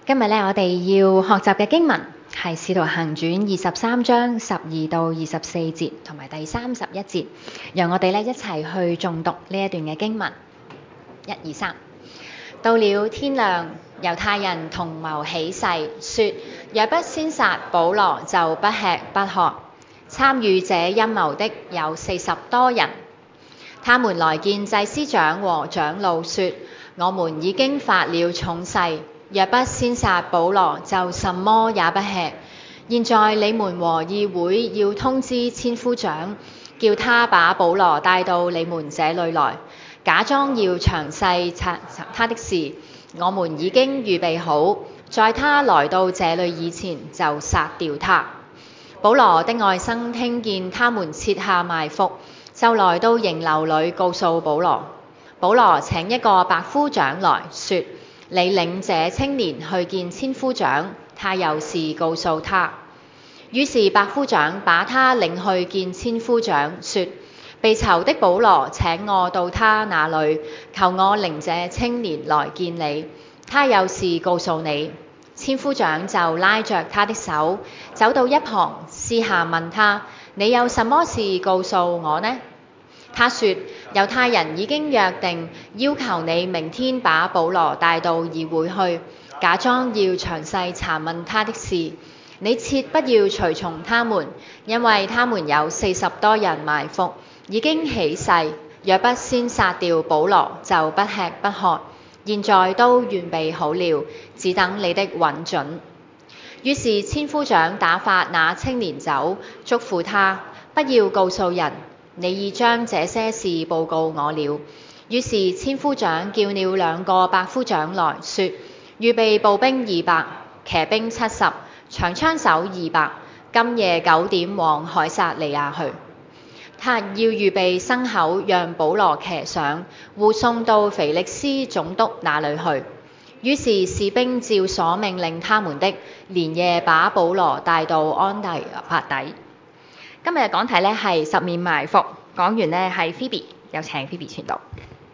今日咧，我哋要學習嘅經文係《使徒行傳》23章12到24節同埋第31節，讓我哋咧一齊去誦讀呢一段嘅經文。1、2、3。到了天亮，猶太人同謀起誓，說若不先殺保羅，就不吃不喝。參與這陰謀的有40多人。他們來見祭司長和長老，說：我們已經發了重誓，若不先殺保羅，就什麼也不吃。現在你們和議會要通知千夫長，叫他把保羅帶到你們這裏來，假裝要詳細查他的事。我們已經預備好，在他來到這裏以前就殺掉他。保羅的外甥聽見他們設下埋伏，就來到營樓裏告訴保羅。保羅請一個百夫長來說：你領這青年去見千夫長，他有事告訴他。於是百夫長把他領去見千夫長，說：被囚的保羅請我到他那裏，求我領這青年來見你，他有事告訴你。千夫長就拉着他的手，走到一旁，私下問他：你有什麼事告訴我呢？他說：猶太人已經約定，要求你明天把保羅帶到議會去，假裝要詳細查問他的事。你切不要隨從他們，因為他們有40多人埋伏，已經起誓，若不先殺掉保羅，就不吃不喝。現在都預備好了，只等你的允准。於是千夫長打發那青年走，囑咐他不要告訴人，你已將這些事報告我了。於是千夫長叫了2個百夫長來說：預備步兵200，騎兵70，長槍手200，今夜9點往凱撒利亞去。他要預備牲口，讓保羅騎上，護送到腓力斯總督那裏去。於是士兵照所命令他們的，連夜把保羅帶到安提帕底。今日嘅講題咧係十面埋伏，講員咧係 Phoebe， 有請 Phoebe 傳道。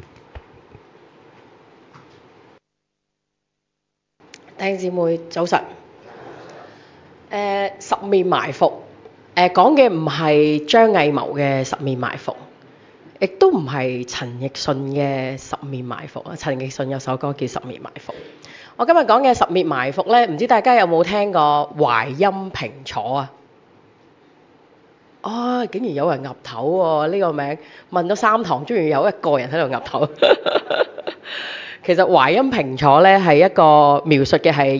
弟兄姊妹早晨。十面埋伏，講嘅唔係張藝謀嘅十面埋伏，亦都唔係陳奕迅嘅十面埋伏啊。陳奕迅有首歌叫《十面埋伏》。我今日講嘅十面埋伏咧，唔知大家有冇聽過淮陰平楚啊？竟然有人岌頭喎！呢個名問咗3堂，終於有一個人喺度岌頭。其實淮陰平楚咧係一個描述嘅係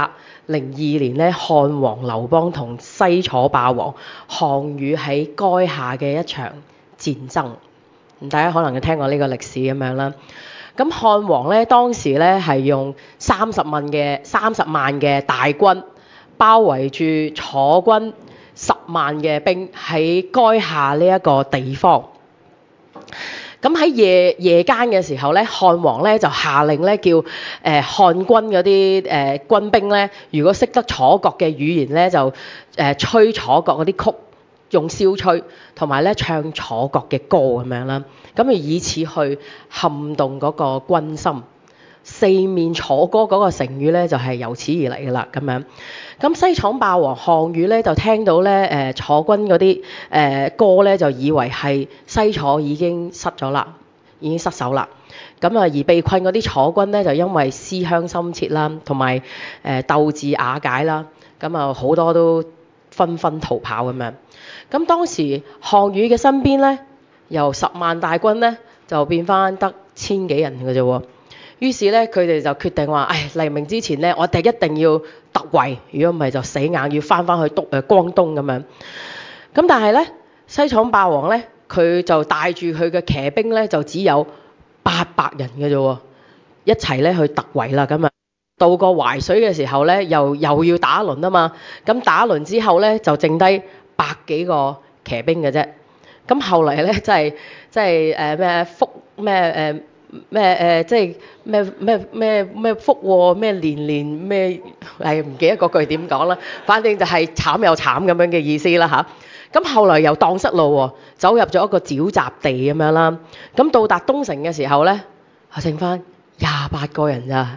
202年咧，漢王劉邦同西楚霸王項羽喺垓下嘅一場戰爭。大家可能有聽過呢個歷史咁樣啦。咁漢王咧當時咧係用30萬嘅大軍包圍住楚軍10萬嘅兵喺垓下呢一個地方。咁喺夜間嘅時候咧，漢王咧就下令咧叫漢軍嗰啲軍兵咧，如果識得楚國嘅語言咧，就吹楚國嗰啲曲，用簫吹，同埋咧唱楚國嘅歌咁樣啦。咁以此去撼動嗰個軍心。四面楚歌嗰個成語咧就係由此而嚟㗎啦，咁樣。咁西楚霸王項羽咧就聽到咧楚軍嗰啲歌咧，就以為係西楚已經失咗啦，已經失守啦。咁而被困嗰啲楚軍咧就因為思鄉心切啦，同埋鬥志瓦解啦，咁好多都紛紛逃跑咁樣。咁當時項羽嘅身邊咧，由10萬大軍咧就變翻得1000幾人嘅啫喎。於是咧，佢哋就決定話：黎明之前咧，我哋一定要突圍，如果唔係就死硬要翻去江東咁樣。咁但係咧，西楚霸王咧，佢就帶住佢嘅騎兵咧，就只有800人嘅啫喎，一齊咧去突圍啦。咁啊，到過淮水嘅時候咧，又要打一輪啊嘛。咁打一輪之後咧，就剩低100幾個騎兵嘅啫。咁後嚟咧，即係咩福咩即係咩福喎，咩連咩唔記得嗰句點講啦，反正就係慘又慘咁樣嘅意思啦嚇。咁後來又蕩失路喎，走入咗一個沼澤地咁樣啦。咁到達東城嘅時候咧，剩翻28個人咋。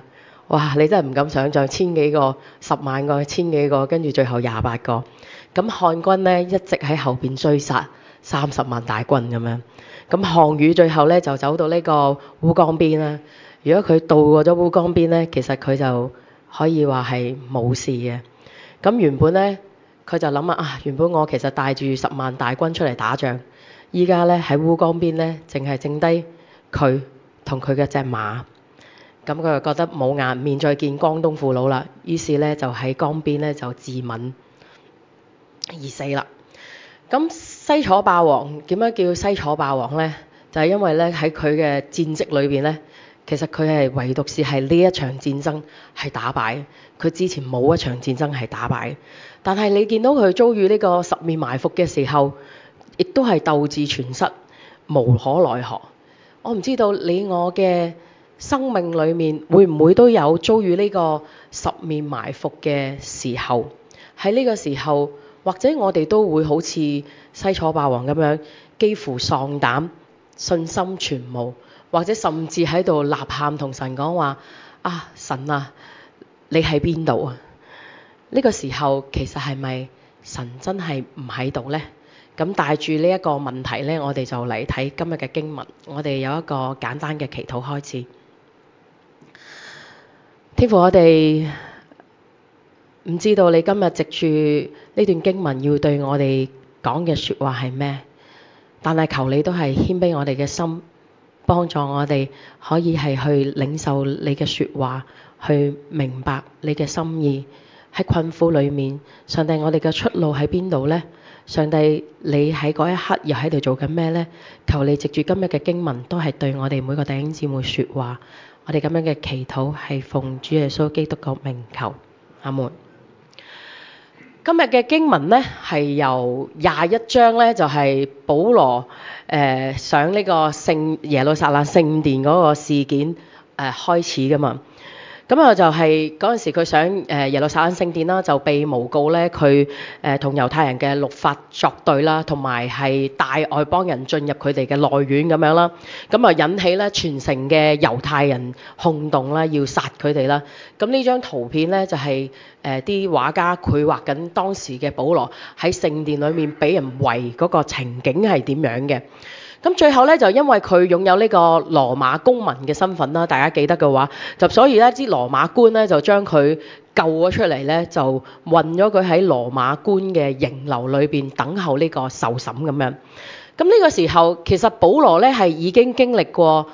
哇！你真係唔敢想像，千幾個、10萬個、千幾個，跟住最後28個。咁漢軍呢一直喺後邊追殺30萬大軍咁樣。咁項羽最後呢就走到呢個烏江邊啦。如果佢渡過咗烏江邊呢，其實佢就可以話係冇事嘅。咁原本呢，佢就諗啊，原本我其實帶住10萬大軍出嚟打仗，依家呢喺烏江邊呢，淨係剩低佢同佢嘅隻馬。咁佢就覺得冇顏面再見江東父老啦，於是咧就喺江邊咧就自刎而死啦。咁西楚霸王點樣叫西楚霸王呢？就係因為咧喺佢嘅戰績裏邊咧，其實佢係唯獨是係呢一場戰爭係打敗，佢之前冇一場戰爭係打敗。但係你見到佢遭遇呢個十面埋伏嘅時候，亦都係鬥志全失，無可奈何。我唔知道你我嘅生命裏面會唔會都有遭遇呢個十面埋伏嘅時候？喺呢個時候，或者我哋都會好似西楚霸王咁樣，幾乎喪膽、信心全無，或者甚至喺度吶喊同神講話：啊，神啊，你喺邊度啊？呢個時候其實係咪神真係唔喺度呢？咁帶住呢一個問題呢，我哋就嚟睇今日嘅經文。我哋有一個簡單嘅祈禱開始。天父，我哋唔知道你今日藉住呢段經文要對我哋講嘅說話係咩，但係求你都係謙卑我哋嘅心，幫助我哋可以係去領受你嘅說話，去明白你嘅心意。喺困苦裏面，上帝，我哋嘅出路喺邊度呢？上帝，你喺嗰一刻又喺度做緊咩呢？求你藉住今日嘅經文，都係對我哋每個弟兄姊妹說話。我哋咁樣嘅祈禱係奉主耶穌基督嘅名求，阿門。今日嘅經文呢係由21章呢，就係保羅上呢個耶路撒冷聖殿嗰個事件開始噶嘛。咁啊就係嗰陣時佢上耶路撒冷聖殿啦，就被誣告咧佢同猶太人嘅律法作對啦，同埋係帶外邦人進入佢哋嘅內院咁樣啦。咁啊引起咧全城嘅猶太人轟動啦，要殺佢哋啦。咁呢張圖片咧就係啲畫家繪畫緊當時嘅保羅喺聖殿裏面俾人圍嗰個情景係點樣嘅。咁最後咧就因為佢擁有呢個羅馬公民嘅身份啦，大家記得嘅話，就所以咧啲羅馬官咧就將佢救咗出嚟咧，就運咗佢喺羅馬官嘅刑樓裏邊等候呢個受審咁樣。咁呢個時候其實保羅咧係已經經歷過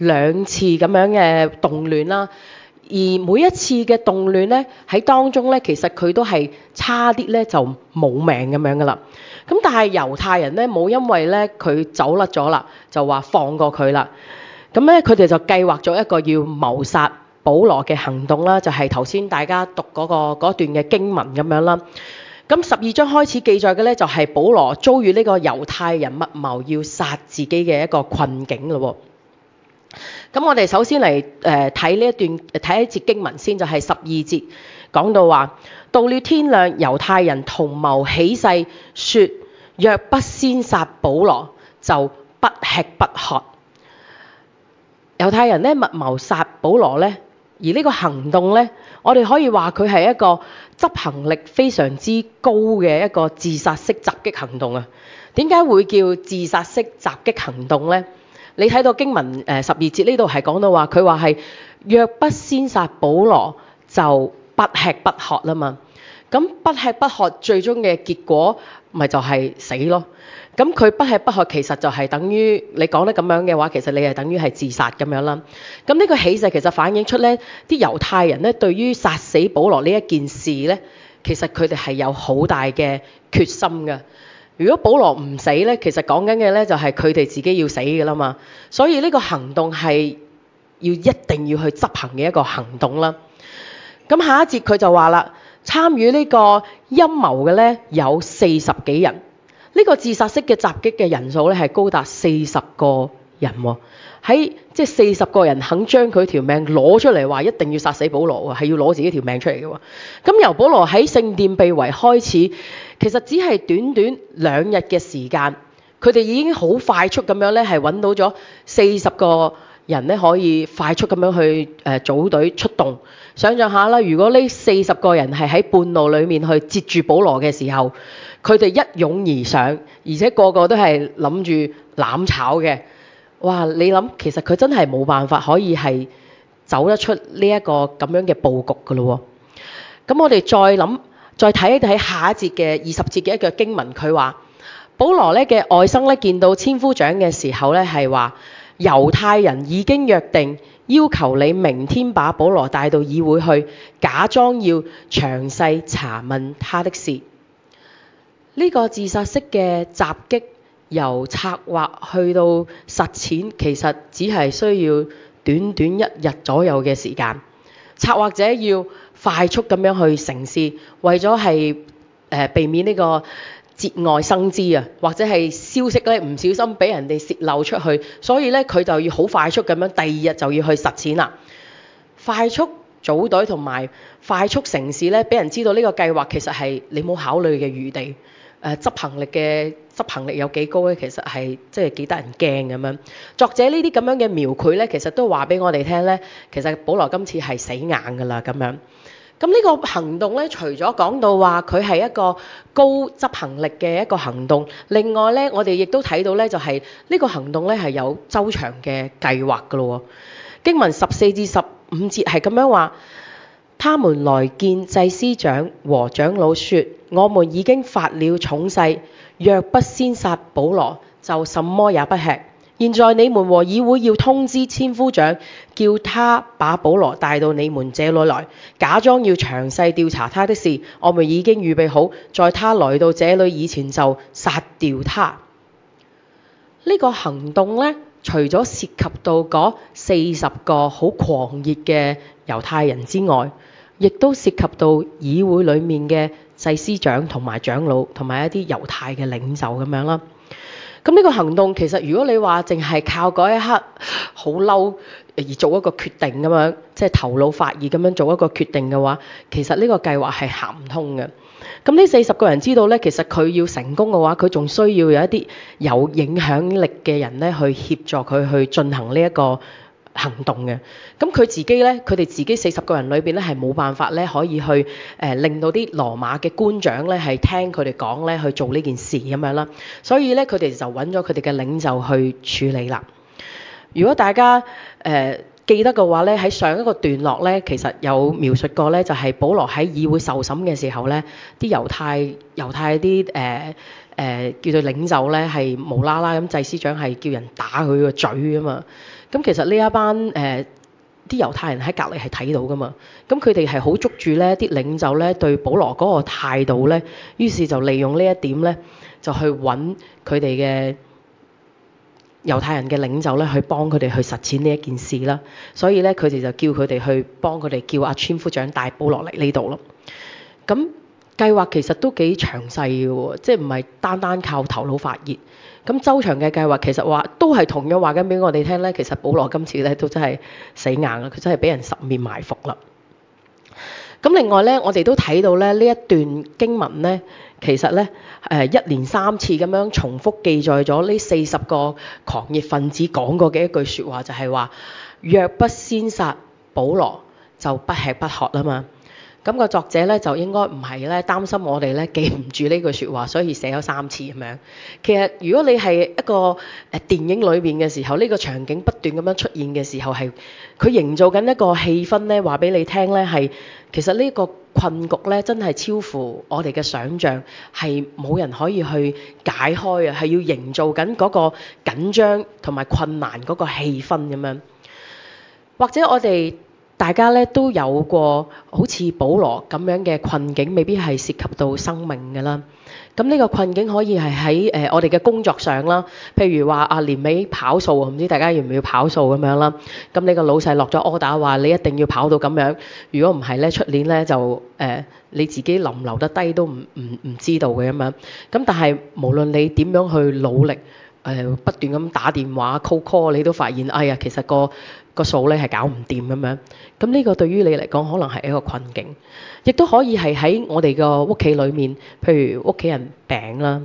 2次咁樣嘅動亂啦，而每一次嘅動亂咧喺當中咧其實佢都係差啲咧就冇命咁樣噶啦。咁但係猶太人咧冇因為咧佢走甩咗啦，就話放過佢啦。咁咧佢哋就計劃咗一個要謀殺保羅嘅行動啦，就係頭先大家讀嗰段嘅經文咁樣啦。咁12章開始記載嘅咧就係保羅遭遇呢個猶太人密謀要殺自己嘅一個困境咯。咁我哋首先嚟睇呢一段睇一節經文先，就係12節講到話，到了天亮，猶太人同謀起誓，說若不先殺保羅，就不吃不喝。猶太人咧密謀殺保羅咧，而呢個行動咧，我哋可以話佢係一個執行力非常之高嘅一個自殺式襲擊行動啊。點解會叫自殺式襲擊行動咧？你睇到經文12節呢度係講到話，佢話係若不先殺保羅，就不吃不喝啦嘛。咁不吃不喝最終嘅結果咪就係死咯。咁佢不吃不喝其實就係等於你講得咁樣嘅話，其實你係等於係自殺咁樣啦。咁呢個起誓其實反映出咧啲猶太人咧對於殺死保羅呢一件事咧，其實佢哋係有好大嘅決心嘅。如果保羅唔死咧，其實講緊嘅咧就係佢哋自己要死嘅啦嘛。所以呢個行動係一定要去執行嘅一個行動啦。咁下一節佢就話啦，參與呢個陰謀嘅咧有40幾人。呢個自殺式嘅襲擊嘅人數咧係高達40個人喎。喺即係40個人肯將佢條命攞出嚟，話一定要殺死保羅喎，係要攞自己條命出嚟嘅喎。咁由保羅喺聖殿被圍開始，其實只係短短2日嘅時間，佢哋已經好快速咁樣咧係揾到咗40個人咧可以快速咁樣去組隊出動。想像下啦，如果呢40個人係喺半路裡面去截住保羅嘅時候，佢哋一擁而上，而且個個都係諗住攬炒嘅。哇！你諗其實佢真係冇辦法可以係走得出呢一個咁樣嘅佈局㗎咯喎。咁我哋再睇一睇下一節嘅20節嘅一個經文，佢話保羅咧嘅外甥咧見到千夫長嘅時候咧係話，猶太人已經約定要求你明天把保羅帶到議會去，假裝要詳細查問他的事。呢個自殺式嘅襲擊由策劃去到實踐，其實只係需要短短1日左右嘅時間。策劃者要快速咁樣去成事，為咗係避免呢個節外生枝啊，或者係消息咧唔小心俾人哋泄漏出去，所以咧佢就要好快速咁樣第2日就要去實踐啦。快速組隊同埋快速成事咧，俾人知道呢個計劃其實係你冇考慮嘅餘地。執行力有幾高咧？其實係即係幾得人驚咁樣。作者呢啲咁樣嘅描繪咧，其實都話俾我哋聽咧，其實保羅今次係死硬㗎啦咁樣。咁呢個行動咧，除咗講到話佢係一個高執行力嘅一個行動，另外咧，我哋亦都睇到咧，就係呢個行動咧係有周詳嘅計劃㗎咯喎。經文14至15節係咁樣話。他們來見祭司長和長老說，我們已經發了重誓，若不先殺保羅，就什麼也不吃。現在你們和議會要通知千夫長，叫他把保羅帶到你們這裏來，假裝要詳細調查他的事。我們已經預備好，在他來到這裏以前就殺掉他。呢個行動呢，除咗涉及到嗰40個好狂熱嘅猶太人之外，亦都涉及到議會裡面嘅祭司長同埋長老同埋一啲猶太嘅領袖咁樣啦。咁呢個行動其實如果你話淨係靠嗰一刻好嬲而做一個決定咁樣，即係頭腦發熱咁樣做一個決定嘅話，其實呢個計劃係行唔通嘅。咁呢40個人知道咧，其實佢要成功嘅話，佢仲需要有一啲有影響力嘅人咧去協助佢去進行呢一個行動嘅。咁佢自己咧，佢哋自己40個人裏邊咧係冇辦法咧可以去令到啲羅馬嘅官長咧係聽佢哋講咧去做呢件事咁樣啦。所以咧佢哋就揾咗佢哋嘅領袖去處理啦。如果大家記得嘅話咧，喺上一個段落咧，其實有描述過咧，就係保羅喺議會受審嘅時候咧，啲猶太啲叫做領袖咧係無啦啦咁，祭司長係叫人打佢個嘴啊嘛。咁其實呢一班啲猶太人喺隔離係睇到噶嘛。咁佢哋係好捉住咧啲領袖咧對保羅嗰個態度咧，於是就利用呢一點咧，就去揾佢哋嘅猶太人嘅領袖咧，去幫佢哋去實踐呢一件事啦。所以咧，佢哋就叫佢哋去幫佢哋叫阿千夫長帶保羅嚟呢度咯。咁計劃其實都幾詳細嘅喎，即係唔係單單靠頭腦發熱。咁周詳嘅計劃其實話都係同樣話緊俾我哋聽咧，其實保羅今次咧都真係死硬啦，佢真係俾人十面埋伏啦。咁另外咧，我哋都睇到咧呢一段經文咧，其實咧一連3次咁樣重複記載咗呢40個狂熱分子講過嘅一句説話，就係話若不先殺保羅，就不吃不喝啊嘛。咁個作者咧就應該唔係咧擔心我哋咧記唔住呢句説話，所以寫咗3次咁樣。其實如果你係一個電影裏邊嘅時候，呢個場景不斷咁樣出現嘅時候，係佢營造緊一個氣氛咧，話俾你聽咧係其實呢個困局咧真係超乎我哋嘅想像，係冇人可以去解開啊，係要營造緊嗰個緊張同埋困難嗰個氣氛咁樣。或者我哋大家咧都有過好似保羅咁樣嘅困境，未必係涉及到生命㗎啦。咁呢個困境可以係喺我哋嘅工作上啦，譬如話年尾跑數，唔知大家要唔要跑數咁樣啦。咁你個老細落咗 order 話你一定要跑到咁樣，如果唔係咧出年咧就你自己留唔留得低都唔知道嘅咁樣。咁但係無論你點樣去努力不斷咁打電話 call， 你都發現哎呀其實個數咧係搞唔掂咁樣。咁呢個對於你嚟講可能係一個困境，亦都可以係喺我哋個屋企裏面，譬如屋企人病啦，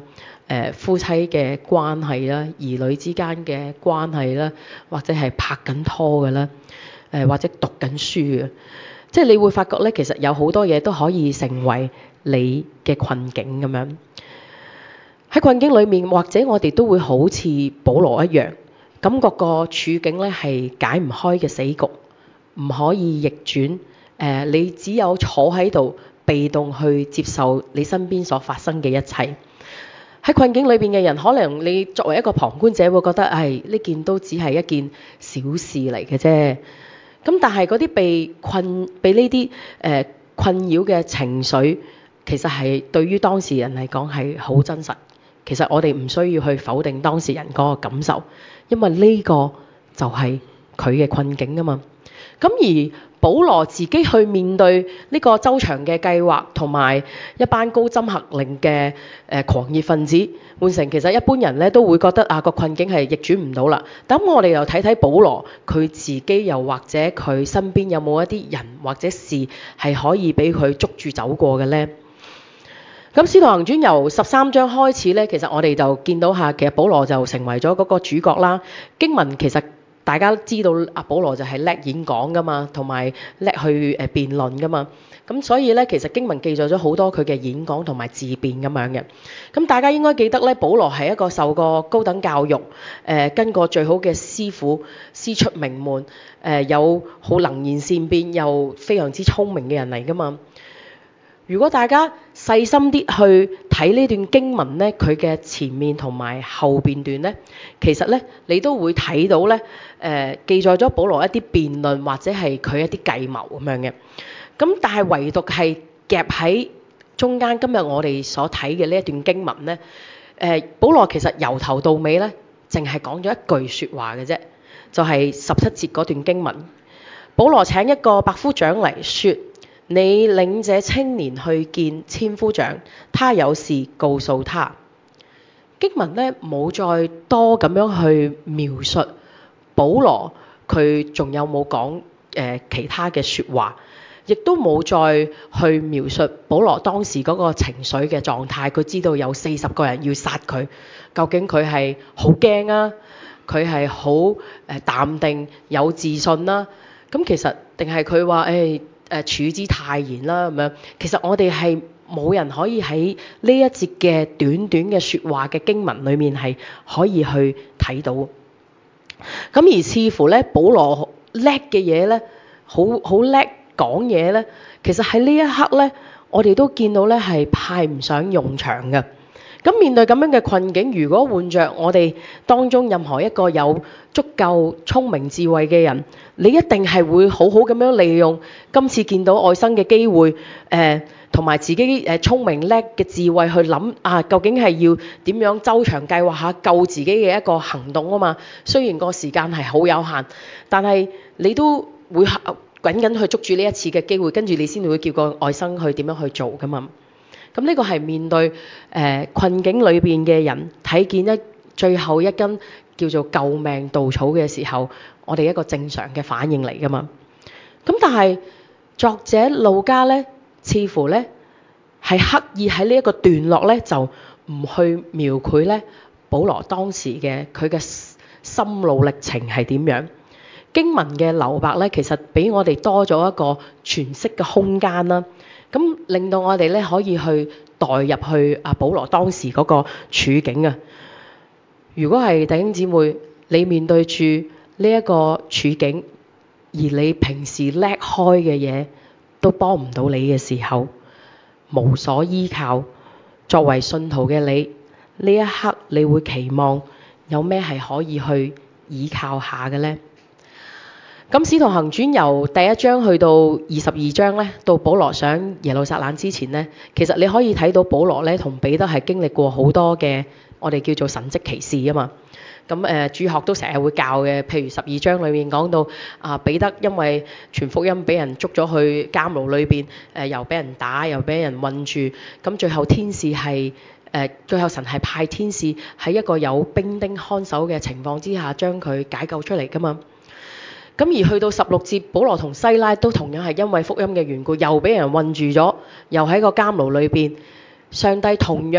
夫妻嘅關係啦、兒女之間嘅關係啦，或者係拍緊拖嘅啦，或者讀緊書嘅，即係你會發覺咧，其實有好多嘢都可以成為你嘅困境咁樣。喺困境裏面，或者我哋都會好似保羅一樣，感覺個處境咧係解唔開嘅死局，唔可以逆轉。你只有坐喺度，被動去接受你身邊所發生嘅一切。喺困境裏邊嘅人，可能你作為一個旁觀者會覺得，呢件都只係一件小事嚟嘅啫。咁但係嗰啲被呢啲困擾嘅情緒，其實係對於當事人嚟講係好真實。其實我哋唔需要去否定當事人嗰個感受，因為呢個就係佢嘅困境啊嘛。咁而保羅自己去面對呢個周詳嘅計劃，同埋一班高針合令嘅狂熱分子，換成其實一般人咧都會覺得個困境係逆轉唔到啦。咁我哋又睇睇保羅佢自己，又或者佢身邊有冇一啲人或者事係可以俾佢捉住走過嘅呢？咁《使徒行傳》由13章開始咧，其實我哋就見到其實保羅就成為咗嗰個主角啦。經文其實大家知道保羅就係叻演講噶嘛，同埋叻去辯論噶嘛。咁所以咧，其實經文記載咗好多佢嘅演講同埋自辯咁樣嘅。咁大家應該記得咧，保羅係一個受過高等教育、跟過最好嘅師傅、師出名門、有好能言善辯又非常之聰明嘅人嚟噶嘛。如果大家細心啲去睇呢段經文咧，佢嘅前面同埋後邊段咧，其實咧你都會睇到咧，記載咗保羅一啲辯論或者係佢一啲計謀咁樣嘅。咁但係唯獨係夾喺中間，今日我哋所睇嘅呢一段經文咧，保羅其實由頭到尾咧，淨係講咗一句説話嘅啫，就係17節嗰段經文。保羅請一個百夫長嚟說：你領這青年去見千夫長，他有事告訴他。經文咧冇再多咁樣去描述保羅佢仲有冇講其他嘅説話，亦都冇再去描述保羅當時嗰個情緒嘅狀態。佢知道有40個人要殺佢，究竟佢係好驚啊？佢係好淡定有自信啦？咁其實定係佢話處之泰然啦咁樣。其實我哋係冇人可以喺呢一節嘅短短嘅説話嘅經文裏面係可以去睇到。咁而似乎咧，保羅叻嘅嘢咧，好叻講嘢咧，其實喺呢一刻咧，我哋都見到咧係派唔上用場嘅。咁面對咁樣嘅困境，如果換着我哋當中任何一個有足夠聰明智慧嘅人，你一定係會好好咁樣利用今次見到外甥嘅機會，同埋自己聰明叻嘅智慧去諗究竟係要點樣周詳計劃下救自己嘅一個行動啊嘛。雖然個時間係好有限，但係你都會緊緊去捉住呢一次嘅機會，跟住你先會叫個外甥去點樣去做噶嘛。咁呢個係面對困境裏邊嘅人睇見最後一根叫做救命稻草嘅時候，我哋一個正常嘅反應嚟噶嘛。咁但係作者路加咧，似乎咧係刻意喺呢一個段落咧，就唔去描繪咧保羅當時嘅佢嘅心路歷程係點樣。經文嘅留白咧，其實俾我哋多咗一個詮釋嘅空間啦。咁令到我哋咧可以去代入去保羅當時嗰個處境啊。如果係弟兄姊妹，你面對住呢一個處境，而你平時叻開嘅嘢都幫唔到你嘅時候，無所依靠，作為信徒嘅你，呢一刻你會期望有咩係可以去依靠下嘅呢？咁《使徒行傳》由第1章去到22章咧，到保羅上耶路撒冷之前咧，其實你可以睇到保羅咧同彼得係經歷過好多嘅我哋叫做神蹟奇事啊嘛。咁主學都成日會教嘅，譬如12章裏面講到彼得因為傳福音俾人捉咗去監牢裏邊，又俾人打又俾人困住，咁最後天使係最後神係派天使喺一個有兵丁看守嘅情況之下將佢解救出嚟噶嘛。咁而去到16節，保羅同西拉都同樣係因為福音嘅緣故，又俾人困住咗，又喺個監牢裏邊。上帝同樣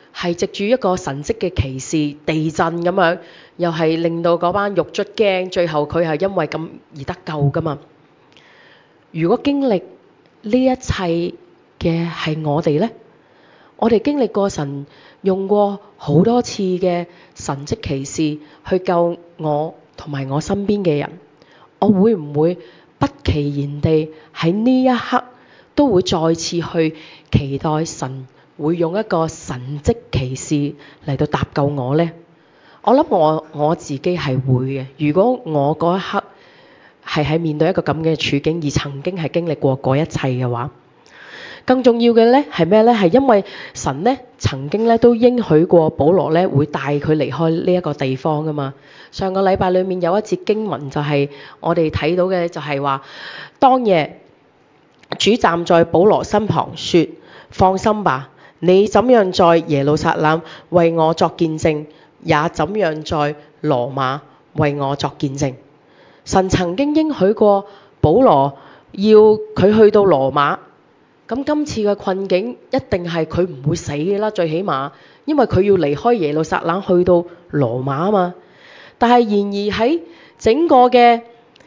係藉住一個神蹟嘅奇事地震咁樣，又係令到嗰班獄卒驚，最後佢係因為咁而得救噶嘛。如果經歷呢一切嘅係我哋呢？我哋經歷過神用過好多次嘅神蹟奇事去救我同埋我身邊嘅人，我會唔會不其然地喺呢一刻都會再次去期待神會用一個神蹟奇事嚟到搭救我呢？我諗我自己係會嘅。如果我嗰一刻係喺面對一個咁嘅處境，而曾經係經歷過嗰一切嘅話，更重要嘅咧係咩咧？係因為神咧曾經咧都應許過保羅咧會帶佢離開呢一個地方噶嘛。上個禮拜裡面有一節經文就係我哋睇到嘅，就係話當夜主站在保羅身旁說：放心吧，你怎樣在耶路撒冷為我作見證，也怎樣在羅馬為我作見證。神曾經應許過保羅要佢去到羅馬。咁今次嘅困境一定係佢唔會死嘅啦，最起碼，因為佢要離開耶路撒冷去到羅馬啊嘛。但係然而喺整個嘅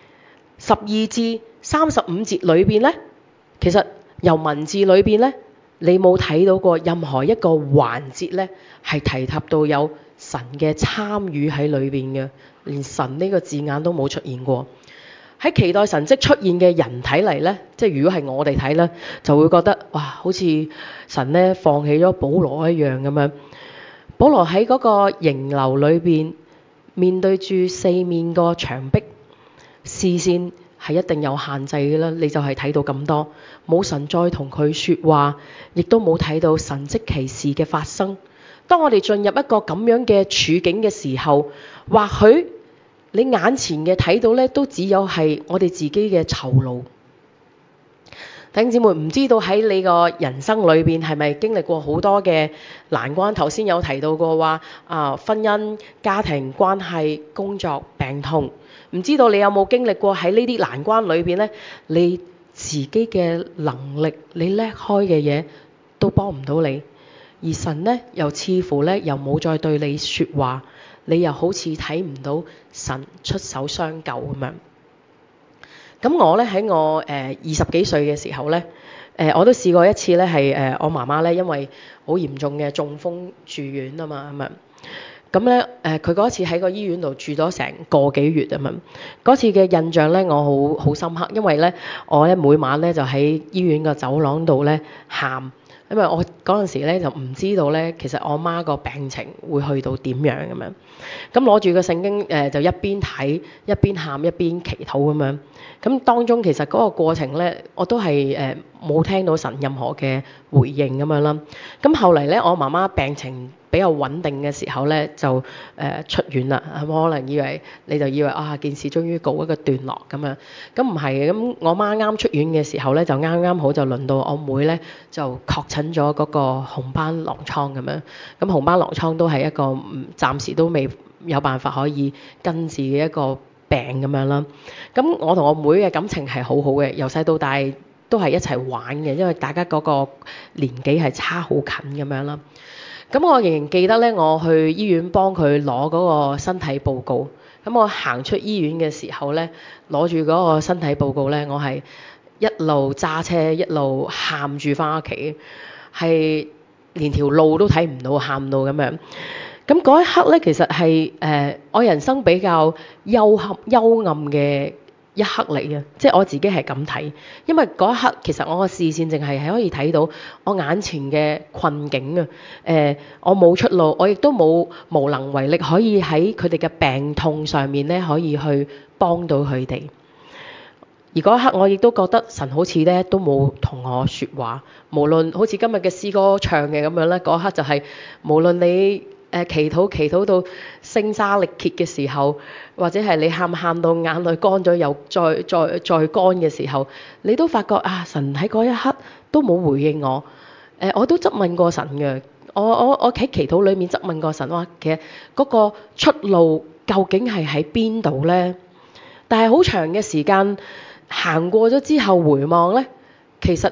12至35節裏邊咧，其實由文字裏邊咧，你冇睇到過任何一個環節咧係提及到有神嘅參與喺裏邊嘅，連神呢個字眼都冇出現過。喺期待神蹟出現嘅人睇嚟呢，即係如果係我哋睇呢，就會覺得哇，好似神呢放棄咗保羅一樣咁樣。保羅喺嗰個營樓裏邊，面對住四面個牆壁，視線係一定有限制嘅啦。你就係睇到咁多，冇神再同佢說話，亦都冇睇到神蹟奇事嘅發生。當我哋進入一個咁樣嘅處境嘅時候，或許你眼前嘅睇到咧，都只有係我哋自己嘅酬勞。弟兄姊妹，唔知道喺你個人生裏邊係咪經歷過好多嘅難關？頭先有提到過話婚姻、家庭關係、工作、病痛。唔知道你有冇經歷過喺呢啲難關裏邊咧，你自己嘅能力，你叻開嘅嘢都幫唔到你，而神咧又似乎咧又冇再對你說話。你又好似睇唔到神出手相救咁樣。咁我咧喺我20幾歲嘅時候咧，我都試過一次咧係我媽媽咧因為好嚴重嘅中風住院啊嘛咁樣。咁咧佢嗰次喺個醫院度住咗成個幾月啊嘛。嗰次嘅印象咧我好深刻，因為咧我咧每晚咧就喺醫院個走廊度咧喊。因為我嗰陣時咧就唔知道咧，其實我媽個病情會去到點樣咁樣。咁攞住個聖經就一邊睇一邊喊一邊祈禱咁樣。咁當中其實嗰個過程咧，我都係冇聽到神任何嘅回應咁樣啦。咁後嚟咧，我媽媽病情比較穩定嘅時候咧，就出院啦。可能你就以為件事終於告一個段落咁樣。咁唔係嘅。咁我媽啱出院嘅時候咧，就啱啱好就輪到我妹咧就確診咗嗰個紅斑狼瘡咁樣。咁紅斑狼瘡都係一個暫時都未有辦法可以根治嘅一個病咁樣啦。咁我同我妹嘅感情係好好嘅，由細到大都係一齊玩嘅，因為大家嗰個年紀係差好近咁樣啦。咁我仍然記得咧，我去醫院幫佢攞嗰個身體報告。咁我行出醫院嘅時候咧，攞住嗰個身體報告咧，我係一路揸車一路喊住翻屋企，係連條路都睇唔到，喊到咁樣。咁嗰一刻咧，其實係我人生比較幽暗嘅一刻嚟嘅，即係我自己係咁睇。因為嗰一刻其實我個視線淨係可以睇到我眼前嘅困境啊。我冇出路，我亦都無能為力可以喺佢哋嘅病痛上面咧可以去幫到佢哋。而嗰一刻我亦都覺得神好似咧都冇同我說話，無論好似今日嘅詩歌唱嘅咁樣咧，嗰一刻就係無論你祈禱到聲沙力竭嘅時候，或者係你喊到眼淚乾咗又再乾嘅時候，你都發覺神喺嗰一刻都冇回應我。我都質問過神嘅，我喺祈禱裏面質問過神話，其實嗰個出路究竟係喺邊度呢？但係好長嘅時間行過咗之後回望呢，其實呢，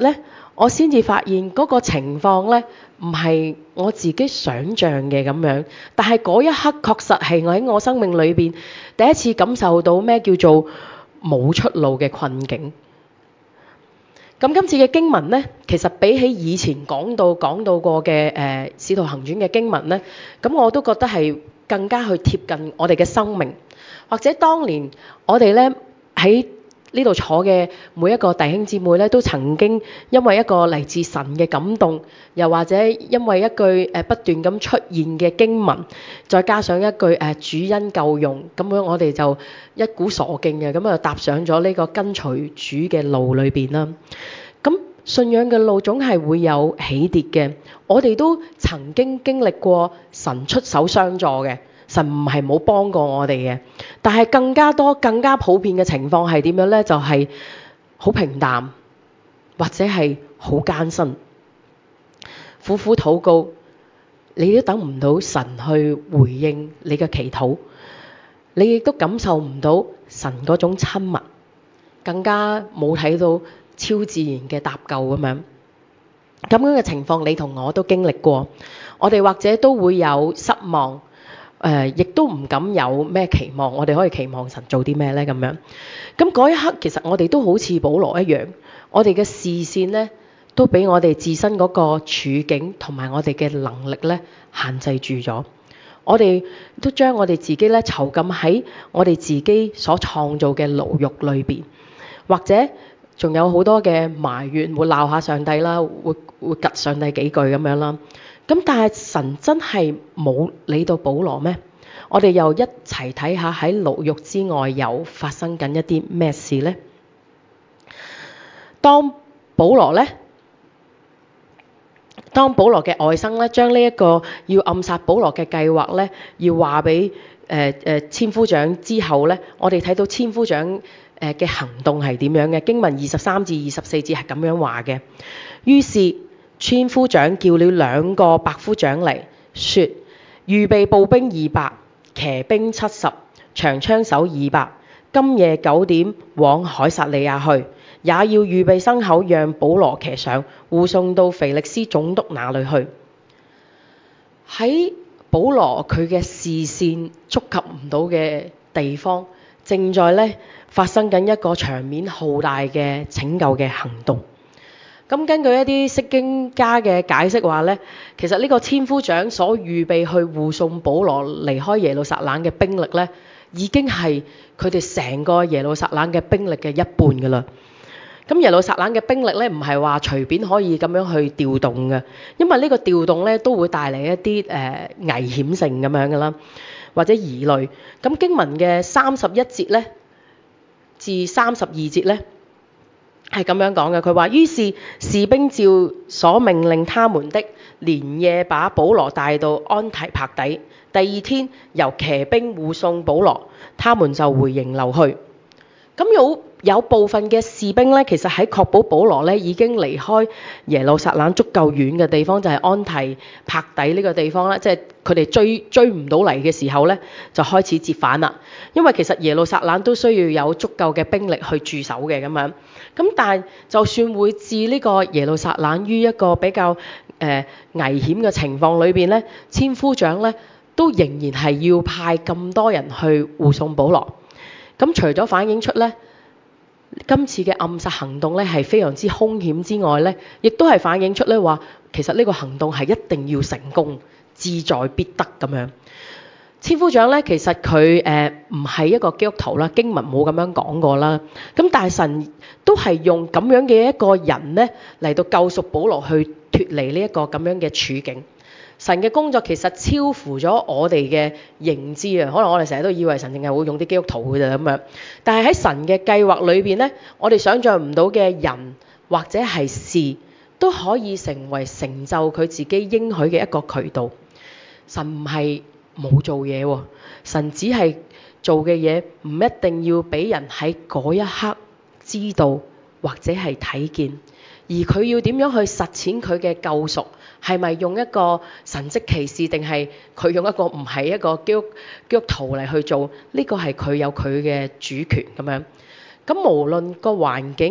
我先至發現嗰個情況呢，唔係我自己想像嘅咁樣，但係嗰一刻確實係我喺我生命裏邊第一次感受到咩叫做冇出路嘅困境。咁今次嘅經文呢，其實比起以前講到過嘅使徒行傳嘅經文呢，咁我都覺得係更加去貼近我哋嘅生命，或者當年我哋呢喺呢度坐嘅每一個弟兄姊妹呢，都曾經因為一個嚟自神嘅感動，又或者因為一句不斷咁出現嘅經文，再加上一句主恩夠用，咁樣我哋就一股傻勁嘅咁就踏上咗呢個跟隨主嘅路裏邊啦。咁信仰嘅路總係會有起跌嘅，我哋都曾經經歷過神出手相助嘅。神唔係冇幫過我哋嘅，但係更加多、更加普遍嘅情況係點樣呢？就係好平淡，或者係好艱辛，苦苦禱告，你都等唔到神去回應你嘅祈禱，你亦都感受唔到神嗰種親密，更加冇睇到超自然嘅搭救咁樣。咁樣嘅情況，你同我都經歷過，我哋或者都會有失望。亦都唔敢有咩期望，我哋可以期望神做啲咩呢？咁樣。咁嗰一刻，其實我哋都好似保羅一樣，我哋嘅視線呢，都俾我哋自身嗰個處境同埋我哋嘅能力呢限制住咗。我哋都將我哋自己呢囚禁喺我哋自己所創造嘅牢獄裏邊，或者仲有好多嘅埋怨，會鬧下上帝啦，會及上帝幾句咁樣啦。咁但係神真係冇理到保羅咩？我哋又一齊睇下喺牢獄之外又發生緊一啲咩事呢？當保羅嘅外甥咧，將呢一個要暗殺保羅嘅計劃咧，要話俾千夫長之後咧，我哋睇到千夫長嘅行動係點樣嘅？經文23至24節係咁樣話嘅。於是千夫長叫了2個百夫長嚟，說：預備步兵200，騎兵70，長槍手200，今夜9點往凱撒利亞去，也要預備牲口，讓保羅騎上，護送到腓力斯總督那裡去。喺保羅佢嘅視線觸及唔到嘅地方，正在咧發生緊一個場面浩大嘅拯救嘅行動。咁根據一啲釋經家嘅解釋話咧，其實呢個千夫長所預備去護送保羅離開耶路撒冷嘅兵力咧，已經係佢哋成個耶路撒冷嘅兵力嘅一半㗎啦。咁耶路撒冷嘅兵力咧，唔係話隨便可以咁樣去調動嘅，因為呢個調動咧都會帶嚟一啲危險性咁樣㗎啦，或者疑慮。咁經文嘅31節咧至32節咧，係咁樣講嘅，佢話：於是士兵照所命令他們的，連夜把保羅帶到安提帕底。第2天由騎兵護送保羅，他們就回營樓去。咁有部分嘅士兵咧，其實喺確保保羅咧已經離開耶路撒冷足夠遠嘅地方，就係安提帕底呢個地方啦。即係佢哋追唔到嚟嘅時候咧，就開始折返啦。因為其實耶路撒冷都需要有足夠嘅兵力去駐守嘅咁樣。咁但係就算會置呢個耶路撒冷於一個比較危險嘅情況裏邊咧，千夫長咧都仍然係要派咁多人去護送保羅。咁除咗反映出咧今次嘅暗殺行動咧係非常之兇險之外咧，亦都係反映出咧話其實呢個行動係一定要成功，志在必得咁樣。千夫長咧其實佢唔係一個基督徒啦，經文冇咁樣講過啦。咁但係神都係用咁樣嘅一個人咧嚟到救贖保羅去脫離呢一個咁樣嘅處境。神嘅工作其實超乎咗我哋嘅認知啊！可能我哋成日都以為神淨係會用啲基督徒嘅咋咁樣，但係喺神嘅計劃裏邊咧，我哋想象唔到嘅人或者係事都可以成為成就佢自己應許嘅一個渠道。神唔係冇做嘢喎，神只係做嘅嘢唔一定要俾人喺嗰一刻知道或者係睇見，而佢要點樣去實踐佢嘅救贖？係咪用一個神蹟奇事，定係佢用一個唔係一個基督徒嚟去做？呢個係佢有佢嘅主權咁樣。咁無論個環境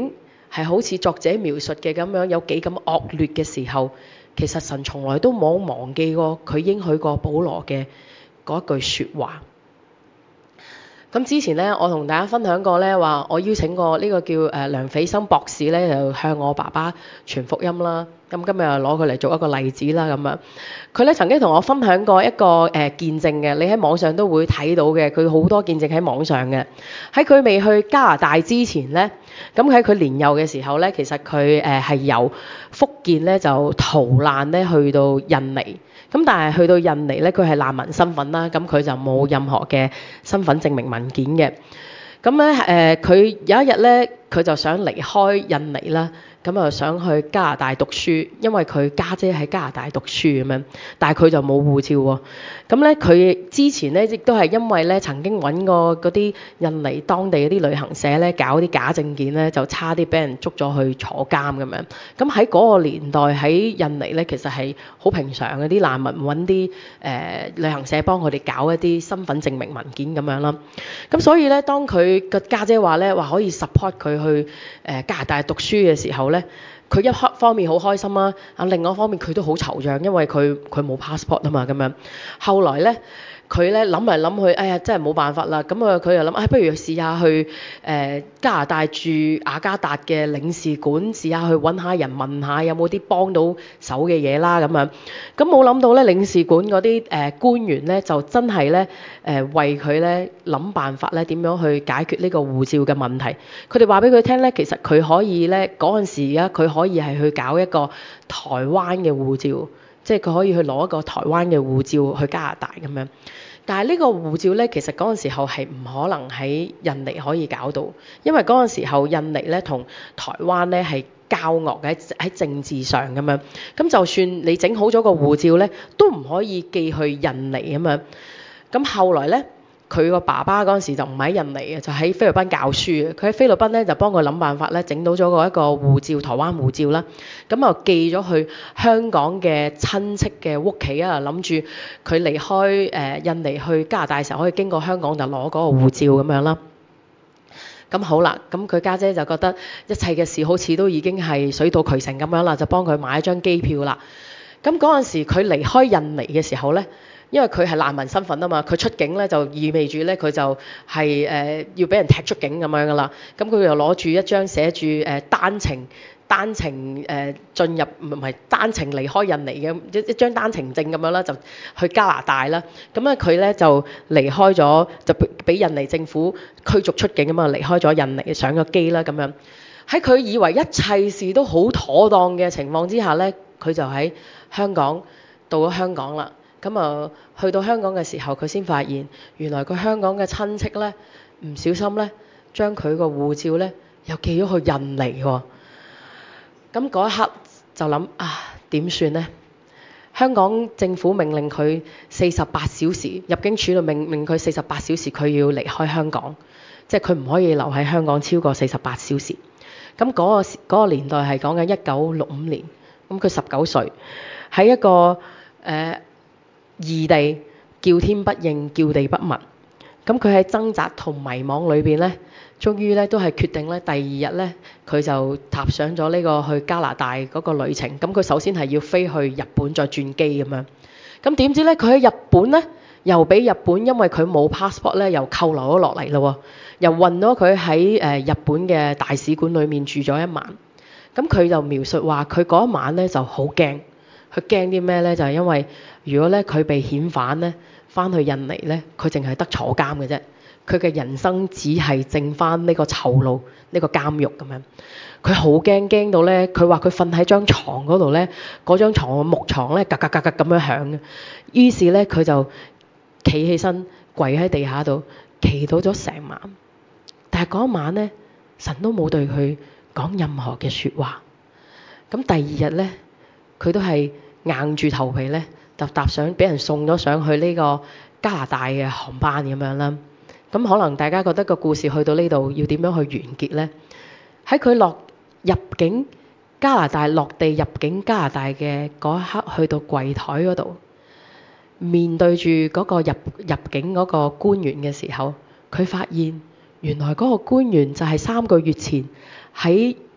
係好似作者描述嘅咁樣有幾咁惡劣嘅時候，其實神從來都冇忘記過佢應許過保羅嘅嗰句説話。咁之前咧，我同大家分享過咧，話我邀請過呢個叫梁斐生博士咧，就向我爸爸傳福音啦。咁今日又攞佢嚟做一個例子啦，咁樣佢咧曾經同我分享過一個見證嘅，你喺網上都會睇到嘅。佢好多見證喺網上嘅。喺佢未去加拿大之前咧，咁喺佢年幼嘅時候咧，其實佢係由福建咧就逃難咧去到印尼。咁但係去到印尼咧，佢係難民身份啦，咁佢就冇任何嘅身份證明文件嘅。咁咧佢有一日咧，佢就想離開印尼啦，咁啊想去加拿大讀書，因為佢家姐喺加拿大讀書咁樣，但係佢就冇護照喎。咁咧佢之前咧亦都係因為咧曾經揾過嗰啲印尼當地嗰啲旅行社咧搞啲假證件咧，就差啲俾人捉咗去坐監咁樣。咁喺嗰個年代喺印尼咧，其實係好平常嘅，啲難民揾啲旅行社幫佢哋搞一啲身份證明文件咁樣啦。咁所以咧，當佢個家姐話咧話可以 support 佢去加拿大讀書嘅時候咧，佢一方面好開心啦，另外一方面佢都好惆悵，因為佢冇 passport 啊嘛咁樣。後來咧，佢咧諗嚟諗去，哎呀真係冇辦法啦。咁啊佢又諗，不如試下去加拿大駐雅加達嘅領事館，試下去揾下人問下有冇啲幫到手嘅嘢啦咁樣。咁冇諗到咧，領事館嗰啲官員咧就真係咧為佢咧諗辦法咧點樣去解決呢個護照嘅問題。佢哋話俾佢聽咧，其實佢可以咧嗰陣時啊，佢可以係去搞一個台灣嘅護照，即係佢可以去攞一個台灣嘅護照去加拿大咁樣。但係呢個護照咧，其實嗰陣時候係唔可能喺印尼可以搞到，因為嗰陣時候印尼咧同台灣咧係交惡嘅喺政治上咁樣。咁就算你整好咗個護照咧，都唔可以寄去印尼咁樣。咁後來咧，佢個爸爸嗰陣時就唔喺印尼嘅，就喺菲律賓教書嘅。佢喺菲律賓咧就幫佢諗辦法咧，整到咗一個護照，台灣護照啦。咁啊寄咗去香港嘅親戚嘅屋企啊，諗住佢離開印尼去加拿大嘅時候可以經過香港就攞嗰個護照咁樣啦。咁好啦，咁佢家姐就覺得一切嘅事好似都已經係水到渠成咁樣啦，就幫佢買一張機票啦。咁嗰陣時佢離開印尼嘅時候咧，因為佢係難民身份啊嘛，佢出境咧就意味住咧佢就係要俾人踢出境咁樣噶啦。咁佢又攞住一張寫住單程進入唔係單程離開印尼嘅一張單程證咁樣啦，就去加拿大啦。咁咧佢咧就離開咗，就俾印尼政府驅逐出境咁啊，離開咗印尼上咗機啦咁樣。喺佢以為一切事都好妥當嘅情況之下咧，佢就喺香港到咗香港啦。咁啊，去到香港嘅時候，佢先發現原來佢香港嘅親戚咧唔小心咧將佢個護照咧又寄咗去印尼喎。咁嗰一刻就諗點算呢？香港政府命令佢48小時，入境處度命令佢48小時佢要離開香港，即係佢唔可以留喺香港超過48小時。咁嗰個年代係講緊1965年，咁佢19歲，喺一個異地，叫天不應，叫地不聞。咁佢喺掙扎同迷惘裏邊咧，終於咧都係決定咧，第二日咧佢就踏上咗呢個去加拿大嗰個旅程。咁佢首先係要飛去日本，再轉機咁樣。咁點知咧佢喺日本咧又俾日本因為佢冇 passport 咧又扣留咗落嚟咯，又運咗佢喺日本嘅大使館裏面住咗一晚。咁佢就描述話佢嗰一晚咧就好驚，佢驚啲咩咧？就係因為如果咧佢被遣返咧翻去印尼咧，佢淨係得坐監嘅啫，佢嘅人生只係剩翻呢個囚牢，呢個監獄咁樣。佢好驚到咧，佢話佢瞓喺張床嗰度咧，嗰張床嘅木床咧，格格格格咁樣響嘅。於是咧佢就企起身，跪喺地下度祈禱咗成晚。但係嗰一晚咧，神都冇對佢講任何嘅説話。咁第二日咧，佢都係硬住頭皮咧，就搭上俾人送咗上去呢個加拿大嘅航班咁樣啦。咁可能大家覺得個故事去到呢度要點樣去完結呢？喺佢入境加拿大，落地入境加拿大嘅嗰一刻，去到櫃台嗰度，面對住嗰個入境嗰個官員嘅時候，佢發現原來嗰個官員就係3個月前喺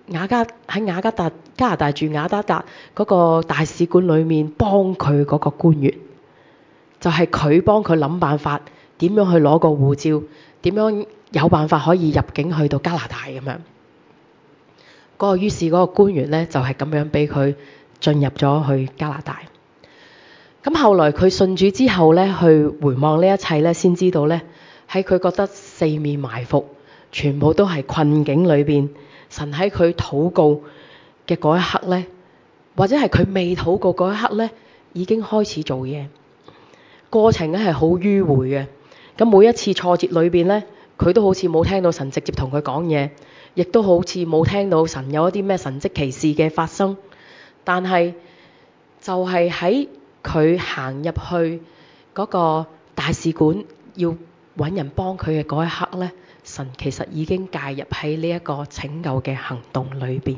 喺加拿大駐雅加達嗰個大使館裏面幫佢嗰個官員，就係佢幫佢諗辦法點樣去攞個護照，點樣有辦法可以入境去到加拿大咁樣。於是嗰個官員呢，就係咁樣俾佢進入咗去加拿大。咁後來佢信主之後呢，去回望呢一切呢，先知道呢，喺佢覺得四面埋伏，全部都係困境裏邊，神喺佢禱告嘅嗰一刻呢，或者係佢未禱告嗰一刻呢，已經開始做嘢。過程咧係好迂迴嘅。咁每一次挫折裏邊呢，佢都好似冇聽到神直接同佢講嘢，亦都好似冇聽到神有一啲咩神蹟奇事嘅發生。但係就係喺佢行入去嗰個大使館要揾人幫佢嘅嗰一刻呢，神其實已經介入喺呢一個拯救嘅行動裏邊。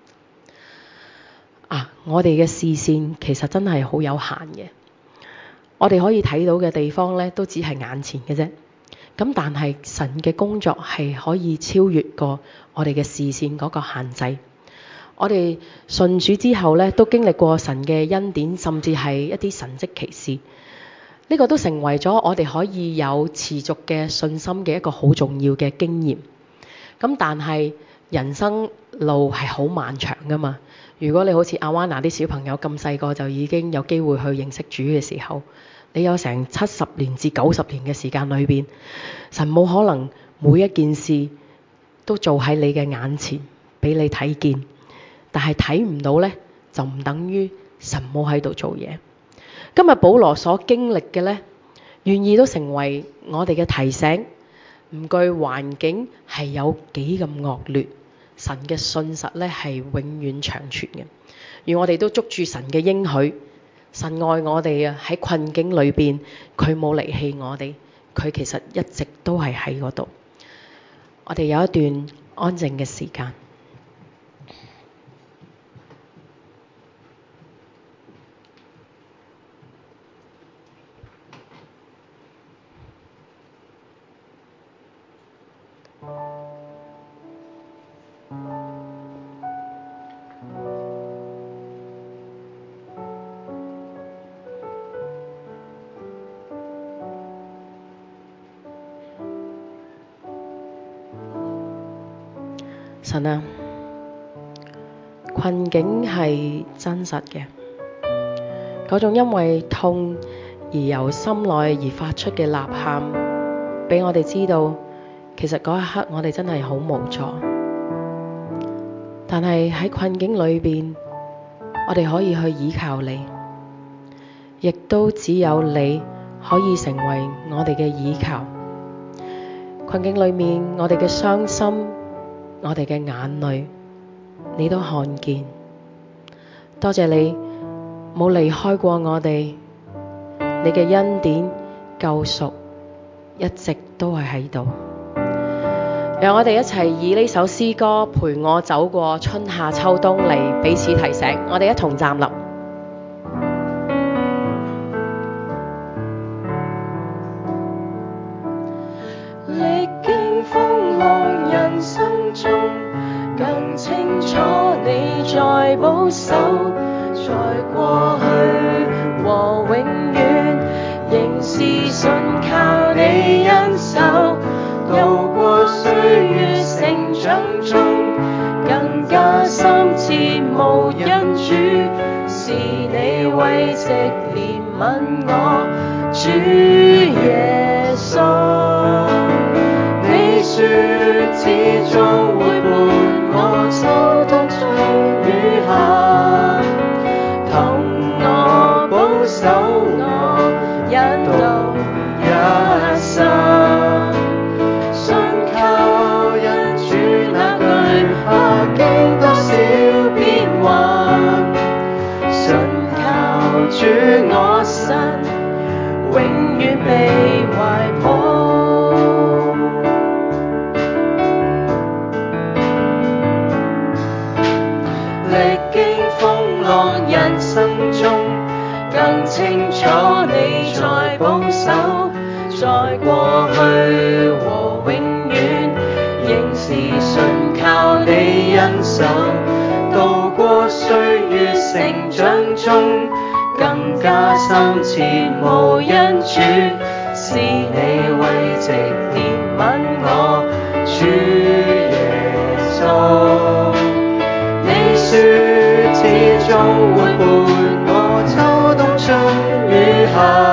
我哋嘅視線其實真係好有限嘅，我哋可以睇到嘅地方呢，都只係眼前嘅啫。咁但係神嘅工作係可以超越過我哋嘅視線嗰個限制。我哋信主之後呢，都經歷過神嘅恩典，甚至係一啲神蹟奇事。呢個都成為咗我哋可以有持續嘅信心嘅一個好重要嘅經驗。咁但係人生路係好漫長噶嘛。如果你好似阿灣娜啲小朋友咁細個就已經有機會去認識主嘅時候，你有成70年至90年嘅時間裏邊，神冇可能每一件事都做喺你嘅眼前俾你睇見。但係睇唔到呢，就唔等於神冇喺度做嘢。今日保羅所經歷嘅呢，願意都成為我哋嘅提醒。唔懼環境係有幾咁惡劣，神嘅信實呢係永遠長存嘅。而我哋都捉住神嘅應許，神愛我哋啊！喺困境裏邊，佢冇離棄我哋，佢其實一直都係喺嗰度。我哋有一段安靜嘅時間。神啊，困境係真實嘅，嗰種因為痛而由心內而發出嘅吶喊，俾我哋知道，其實嗰一刻我哋真係好無助。但係喺困境裏邊，我哋可以去依靠你，亦都只有你可以成為我哋嘅依靠。困境裏面，我哋嘅傷心，我哋嘅眼淚，你都看見。多謝你冇離開過我哋，你嘅恩典救贖一直都係喺度。讓我哋一齊以呢首詩歌陪我走過春夏秋冬嚟彼此提醒。我哋一同站立。 歷經風浪人生中，更清楚你在保守，在過去和永遠，仍是信靠你恩手。渡過歲月成長中，更加深切無因主，是你為藉憐憫我，主耶穌。你說始終會伴我秋冬春雨夏，同我保守我，引導一生。信靠恩主那懼怕經多少變幻，信靠主我神永遠被還。 下。